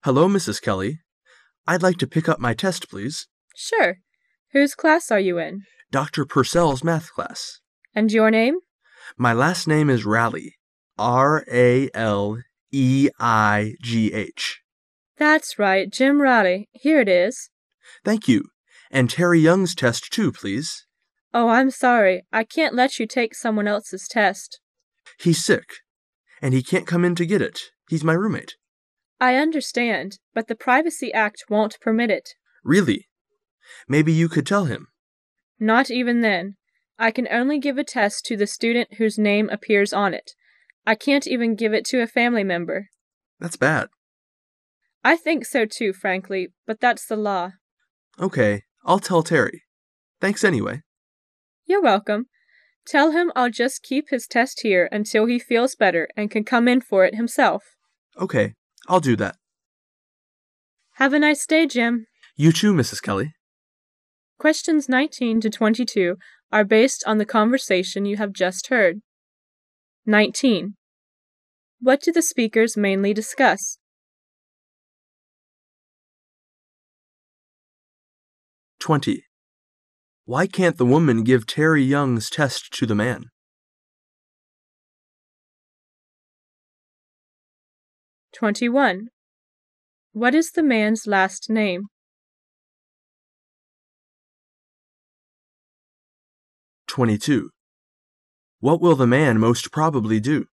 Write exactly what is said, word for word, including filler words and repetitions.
Hello, Missus Kelly. I'd like to pick up my test, please. Sure. Whose class are you in? Doctor Purcell's math class. And your name? My last name is Raleigh. R A L E I G H. That's right, Jim Raleigh. Here it is. Thank you. And Terry Young's test, too, please. Oh, I'm sorry. I can't let you take someone else's test. He's sick, and he can't come in to get it. He's my roommate. I understand, but the Privacy Act won't permit it. Really? Maybe you could tell him. Not even then. I can only give a test to the student whose name appears on it. I can't even give it to a family member. That's bad. I think so too, frankly, but that's the law. Okay, I'll tell Terry. Thanks anyway. You're welcome. Tell him I'll just keep his test here until he feels better and can come in for it himself. Okay, I'll do that. Have a nice day, Jim. You too, Missus Kelly. Questions nineteen to twenty-two are based on the conversation you have just heard. nineteen. What do the speakers mainly discuss? twenty. Why can't the woman give Terry Young's test to the man? twenty-one. What is the man's last name? twenty-two. What will the man most probably do?